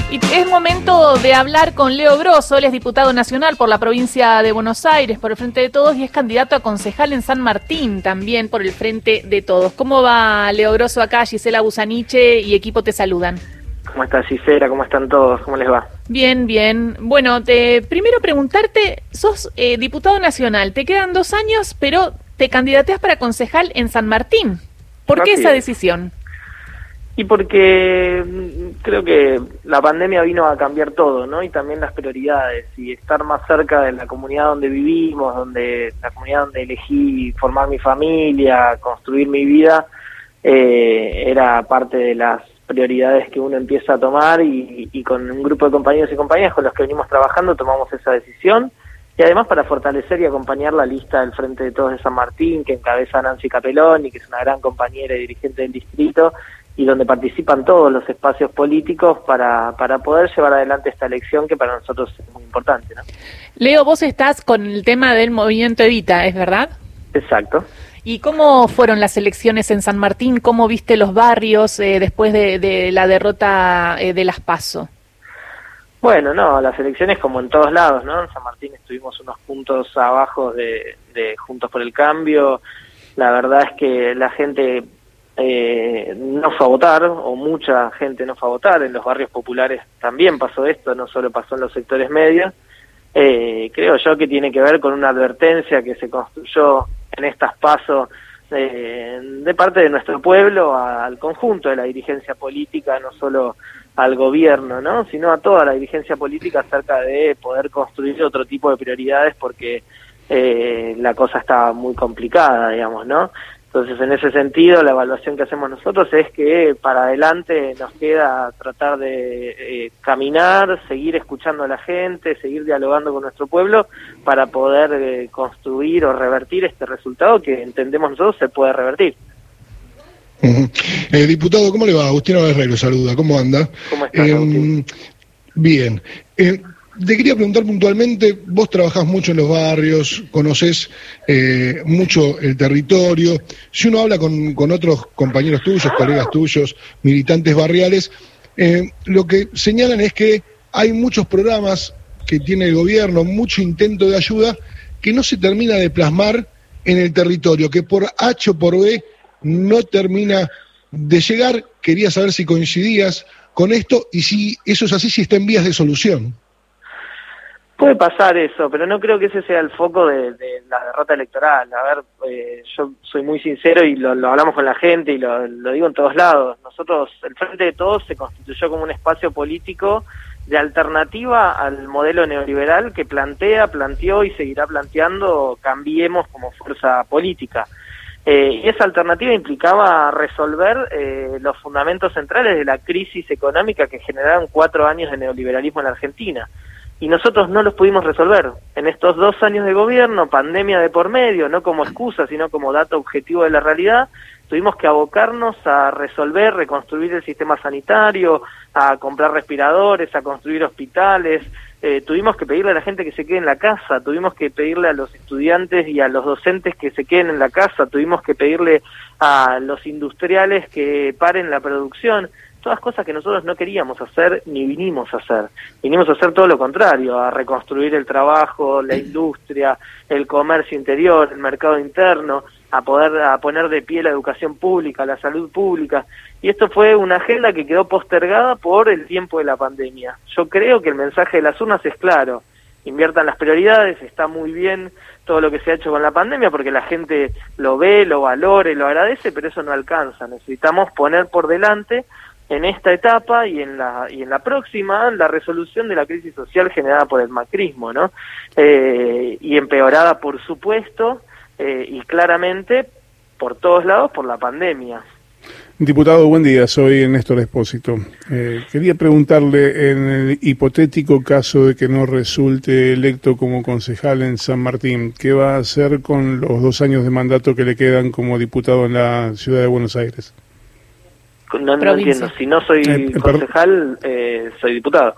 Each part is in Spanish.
Y es momento de hablar con Leo Grosso. Él es diputado nacional por la provincia de Buenos Aires, por el Frente de Todos, y es candidato a concejal en San Martín, también por el Frente de Todos. ¿Cómo va, Leo Grosso? Acá Gisela Busaniche y equipo te saludan. ¿Cómo estás, Gisela? ¿Cómo están todos? ¿Cómo les va? Bien, bien. Bueno, primero preguntarte, sos diputado nacional, te quedan 2 años, pero te candidateas para concejal en San Martín. ¿Por qué esa decisión? Y porque creo que la pandemia vino a cambiar todo, ¿no? Y también las prioridades, y estar más cerca de la comunidad donde vivimos, la comunidad donde elegí formar mi familia, construir mi vida, era parte de las prioridades que uno empieza a tomar, y con un grupo de compañeros y compañeras con los que venimos trabajando tomamos esa decisión, y además para fortalecer y acompañar la lista del Frente de Todos de San Martín, que encabeza Nancy Capeloni, que es una gran compañera y dirigente del distrito, y donde participan todos los espacios políticos para poder llevar adelante esta elección que para nosotros es muy importante, ¿no? Leo, vos estás con el tema del movimiento Evita, ¿es verdad? Exacto. ¿Y cómo fueron las elecciones en San Martín? ¿Cómo viste los barrios después de la derrota de las PASO? Bueno, no, las elecciones como en todos lados, ¿no? En San Martín estuvimos unos puntos abajo de Juntos por el Cambio. La verdad es que la gente no fue a votar, o mucha gente no fue a votar. En los barrios populares también pasó esto, no solo pasó en los sectores medios. Creo yo que tiene que ver con una advertencia que se construyó en estas PASO de parte de nuestro pueblo al conjunto de la dirigencia política, no solo al gobierno, ¿no?, sino a toda la dirigencia política acerca de poder construir otro tipo de prioridades, porque la cosa está muy complicada, digamos, ¿no? Entonces, en ese sentido, la evaluación que hacemos nosotros es que para adelante nos queda tratar de caminar, seguir escuchando a la gente, seguir dialogando con nuestro pueblo para poder construir o revertir este resultado que entendemos nosotros se puede revertir. Diputado, ¿cómo le va? Agustín Herrero saluda, ¿cómo anda? ¿Cómo estás, Agustín? Bien. Te quería preguntar puntualmente, vos trabajás mucho en los barrios, conocés mucho el territorio. Si uno habla con otros compañeros tuyos, colegas tuyos, militantes barriales, lo que señalan es que hay muchos programas que tiene el gobierno, mucho intento de ayuda, que no se termina de plasmar en el territorio, que por H o por B no termina de llegar. Quería saber si coincidías con esto y si eso es así, si está en vías de solución. Puede pasar eso, pero no creo que ese sea el foco de la derrota electoral. A ver, yo soy muy sincero y lo hablamos con la gente y lo digo en todos lados. Nosotros, el Frente de Todos se constituyó como un espacio político de alternativa al modelo neoliberal que planteó y seguirá planteando Cambiemos como fuerza política. Y esa alternativa implicaba resolver los fundamentos centrales de la crisis económica que generaron 4 años de neoliberalismo en la Argentina. Y nosotros no los pudimos resolver. En estos 2 años de gobierno, pandemia de por medio, no como excusa, sino como dato objetivo de la realidad, tuvimos que abocarnos a resolver, reconstruir el sistema sanitario, a comprar respiradores, a construir hospitales. Tuvimos que pedirle a la gente que se quede en la casa, tuvimos que pedirle a los estudiantes y a los docentes que se queden en la casa, tuvimos que pedirle a los industriales que paren la producción. Todas cosas que nosotros no queríamos hacer ni vinimos a hacer. Vinimos a hacer todo lo contrario, a reconstruir el trabajo, la industria, el comercio interior, el mercado interno, a poner de pie la educación pública, la salud pública. Y esto fue una agenda que quedó postergada por el tiempo de la pandemia. Yo creo que el mensaje de las urnas es claro. Inviertan las prioridades, está muy bien todo lo que se ha hecho con la pandemia porque la gente lo ve, lo valora y lo agradece, pero eso no alcanza. Necesitamos poner por delante en esta etapa y en la próxima la resolución de la crisis social generada por el macrismo, ¿no? Y empeorada, por supuesto, y claramente por todos lados por la pandemia. Diputado, buen día, soy Néstor Espósito. Quería preguntarle, en el hipotético caso de que no resulte electo como concejal en San Martín, ¿qué va a hacer con los 2 años de mandato que le quedan como diputado en la ciudad de Buenos Aires? No entiendo, si no soy concejal, soy diputado.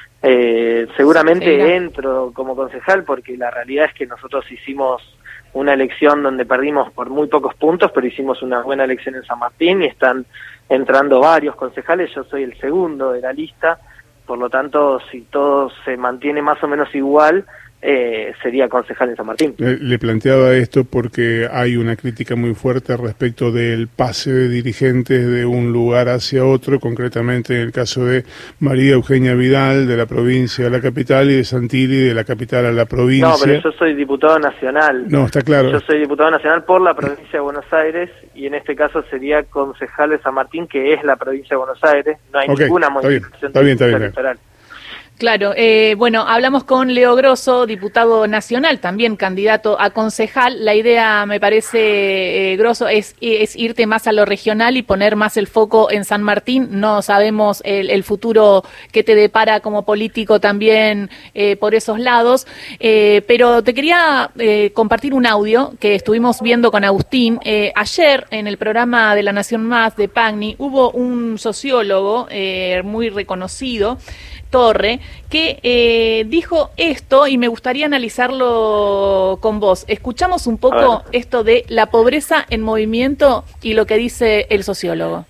Seguramente entro como concejal porque la realidad es que nosotros hicimos una elección donde perdimos por muy pocos puntos, pero hicimos una buena elección en San Martín y están entrando varios concejales. Yo soy el segundo de la lista Por lo tanto, si todo se mantiene más o menos igual, sería concejal en San Martín. Le planteaba esto porque hay una crítica muy fuerte respecto del pase de dirigentes de un lugar hacia otro, concretamente en el caso de María Eugenia Vidal, de la provincia a la capital, y de Santilli, de la capital a la provincia. No, pero yo soy diputado nacional. No, está claro. Yo soy diputado nacional por la provincia de Buenos Aires, y en este caso sería concejal de San Martín, que es la provincia de Buenos Aires. No hay ninguna modificación electoral. Claro, bueno, hablamos con Leo Grosso, diputado nacional, también candidato a concejal. La idea, me parece, Grosso, es irte más a lo regional y poner más el foco en San Martín. No sabemos el futuro que te depara como político también por esos lados, pero te quería compartir un audio que estuvimos viendo con Agustín. Ayer, en el programa de La Nación Más de Pagni, hubo un sociólogo muy reconocido, Torre, que dijo esto, y me gustaría analizarlo con vos. Escuchamos un poco esto de la pobreza en movimiento y lo que dice el sociólogo.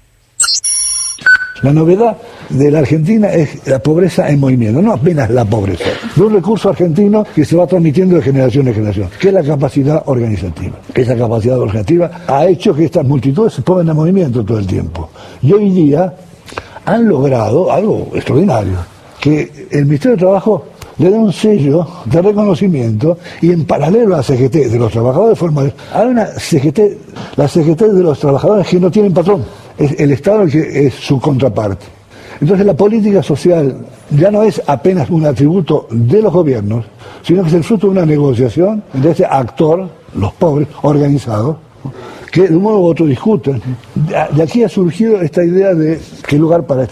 La novedad de la Argentina es la pobreza en movimiento, no apenas la pobreza. Es un recurso argentino que se va transmitiendo de generación en generación, que es la capacidad organizativa. Esa capacidad organizativa ha hecho que estas multitudes se pongan en movimiento todo el tiempo. Y hoy día han logrado algo extraordinario, que el Ministerio de Trabajo le da un sello de reconocimiento, y en paralelo a la CGT de los trabajadores formales, hay una CGT, la CGT de los trabajadores que no tienen patrón, es el Estado el que es su contraparte. Entonces la política social ya no es apenas un atributo de los gobiernos, sino que es el fruto de una negociación de ese actor, los pobres, organizados, que de un modo u otro discuten. De aquí ha surgido esta idea de qué lugar para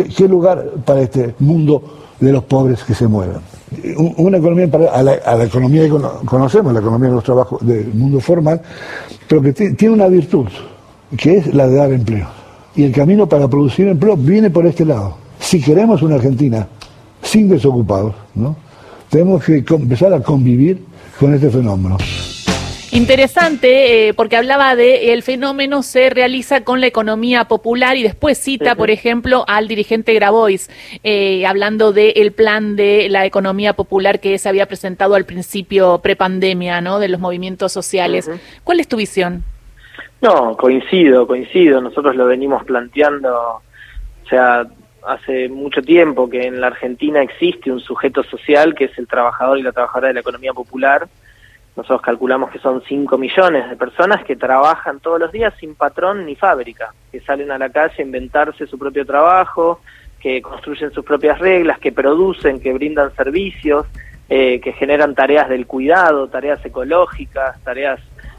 este mundo de los pobres que se mueven. Una economía a la economía que conocemos, la economía de los trabajos del mundo formal, pero que tiene una virtud, que es la de dar empleo. Y el camino para producir empleo viene por este lado. Si queremos una Argentina sin desocupados, ¿no?, tenemos que empezar a convivir con este fenómeno. Interesante, porque hablaba de el fenómeno se realiza con la economía popular, y después cita, por ejemplo, al dirigente Grabois, hablando del plan de la economía popular que se había presentado al principio prepandemia, ¿no?, de los movimientos sociales. ¿Cuál es tu visión? No, coincido. Nosotros lo venimos planteando, o sea, hace mucho tiempo que en la Argentina existe un sujeto social que es el trabajador y la trabajadora de la economía popular. Nosotros calculamos que son 5 millones de personas que trabajan todos los días sin patrón ni fábrica, que salen a la calle a inventarse su propio trabajo, que construyen sus propias reglas, que producen, que brindan servicios, que generan tareas del cuidado, tareas ecológicas, tareas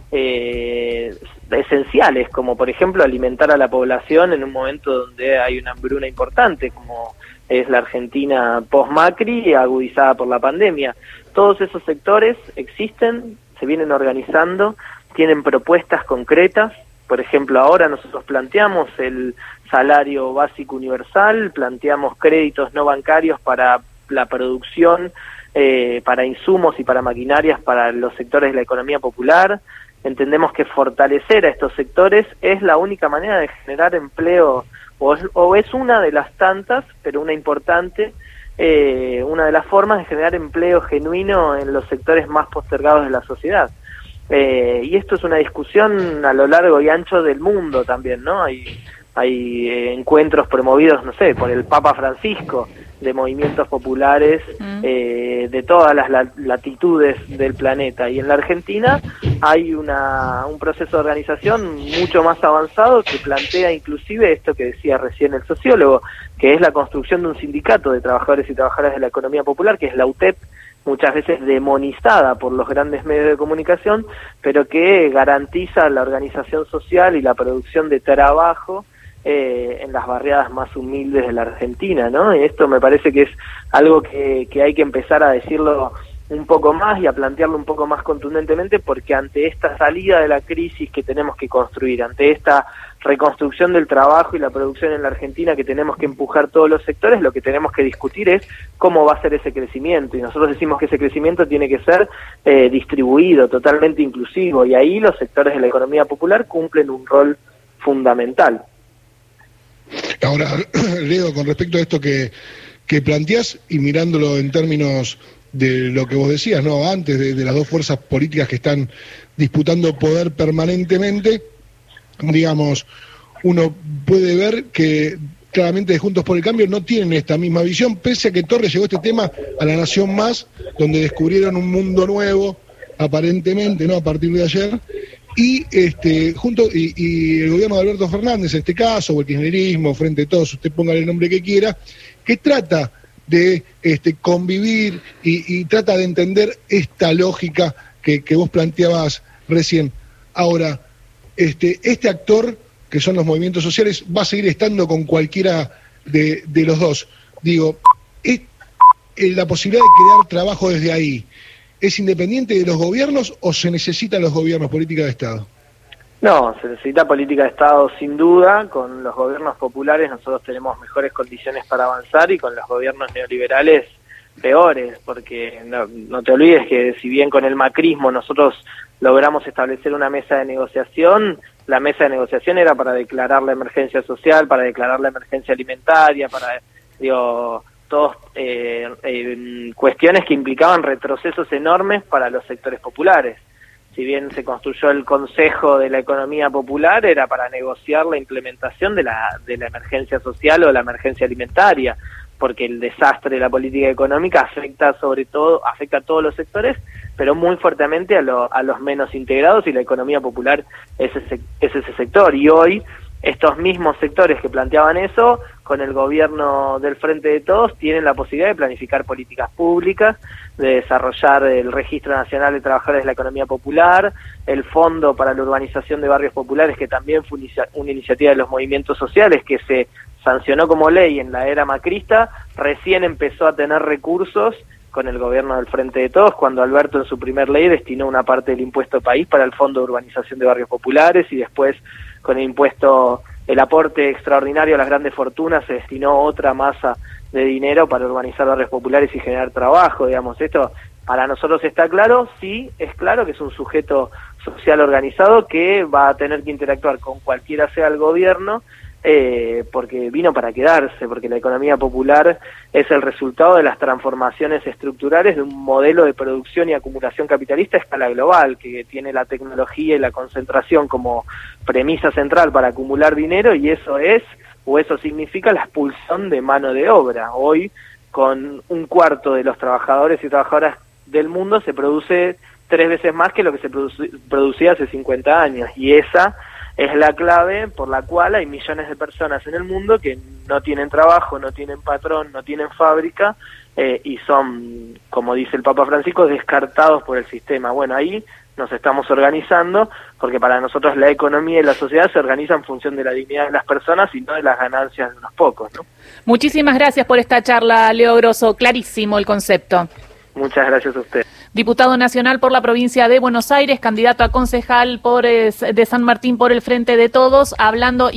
esenciales, como por ejemplo alimentar a la población en un momento donde hay una hambruna importante, como es la Argentina post-Macri, agudizada por la pandemia. Todos esos sectores existen, se vienen organizando, tienen propuestas concretas. Por ejemplo, ahora nosotros planteamos el salario básico universal, planteamos créditos no bancarios para la producción, para insumos y para maquinarias para los sectores de la economía popular. Entendemos que fortalecer a estos sectores es la única manera de generar empleo, o es una de las tantas, pero una importante, una de las formas de generar empleo genuino en los sectores más postergados de la sociedad. Y esto es una discusión a lo largo y ancho del mundo también, ¿no? Hay encuentros promovidos, no sé, por el Papa Francisco, de movimientos populares de todas las latitudes del planeta, y en la Argentina hay un proceso de organización mucho más avanzado que plantea inclusive esto que decía recién el sociólogo, que es la construcción de un sindicato de trabajadores y trabajadoras de la economía popular, que es la UTEP, muchas veces demonizada por los grandes medios de comunicación, pero que garantiza la organización social y la producción de trabajo en las barriadas más humildes de la Argentina, ¿no? Y esto me parece que es algo que hay que empezar a decirlo un poco más y a plantearlo un poco más contundentemente, porque ante esta salida de la crisis que tenemos que construir, ante esta reconstrucción del trabajo y la producción en la Argentina que tenemos que empujar todos los sectores, lo que tenemos que discutir es cómo va a ser ese crecimiento, y nosotros decimos que ese crecimiento tiene que ser distribuido, totalmente inclusivo, y ahí los sectores de la economía popular cumplen un rol fundamental. Ahora, Leo, con respecto a esto que que planteás y mirándolo en términos de lo que vos decías, ¿no? Antes de las dos fuerzas políticas que están disputando poder permanentemente, digamos, uno puede ver que claramente de Juntos por el Cambio no tienen esta misma visión, pese a que Torres llegó este tema a La Nación Más, donde descubrieron un mundo nuevo, aparentemente, ¿no? A partir de ayer, y y el gobierno de Alberto Fernández, en este caso, o el kirchnerismo, Frente a Todos, usted póngale el nombre que quiera, que trata de convivir y trata de entender esta lógica que vos planteabas recién. Ahora, este actor, que son los movimientos sociales, va a seguir estando con cualquiera de los dos. Digo, la posibilidad de crear trabajo desde ahí, ¿es independiente de los gobiernos o se necesitan los gobiernos, política de Estado? No, se necesita política de Estado sin duda. Con los gobiernos populares nosotros tenemos mejores condiciones para avanzar y con los gobiernos neoliberales peores, porque no te olvides que si bien con el macrismo nosotros logramos establecer una mesa de negociación, la mesa de negociación era para declarar la emergencia social, para declarar la emergencia alimentaria, para, todos cuestiones que implicaban retrocesos enormes para los sectores populares. Si bien se construyó el Consejo de la Economía Popular, era para negociar la implementación de la emergencia social o la emergencia alimentaria, porque el desastre de la política económica afecta a todos los sectores, pero muy fuertemente a los menos integrados, y la economía popular es ese sector. Y hoy estos mismos sectores que planteaban eso, con el gobierno del Frente de Todos, tienen la posibilidad de planificar políticas públicas, de desarrollar el Registro Nacional de Trabajadores de la Economía Popular, el Fondo para la Urbanización de Barrios Populares, que también fue una iniciativa de los movimientos sociales, que se sancionó como ley en la era macrista, recién empezó a tener recursos con el gobierno del Frente de Todos, cuando Alberto en su primer ley destinó una parte del impuesto país para el Fondo de Urbanización de Barrios Populares, y después con el aporte extraordinario a las grandes fortunas se destinó otra masa de dinero para urbanizar barrios populares y generar trabajo. Digamos, esto para nosotros está claro. Sí, es claro que es un sujeto social organizado que va a tener que interactuar con cualquiera sea el gobierno, porque vino para quedarse, porque la economía popular es el resultado de las transformaciones estructurales de un modelo de producción y acumulación capitalista a escala global, que tiene la tecnología y la concentración como premisa central para acumular dinero, y eso significa la expulsión de mano de obra. Hoy, con un cuarto de los trabajadores y trabajadoras del mundo, se produce 3 veces más que lo que se producía hace 50 años, y esa es la clave por la cual hay millones de personas en el mundo que no tienen trabajo, no tienen patrón, no tienen fábrica, y son, como dice el Papa Francisco, descartados por el sistema. Bueno, ahí nos estamos organizando, porque para nosotros la economía y la sociedad se organizan en función de la dignidad de las personas y no de las ganancias de unos pocos, ¿no? Muchísimas gracias por esta charla, Leo Grosso. Clarísimo el concepto. Muchas gracias a usted. Diputado nacional por la provincia de Buenos Aires, candidato a concejal de San Martín por el Frente de Todos, hablando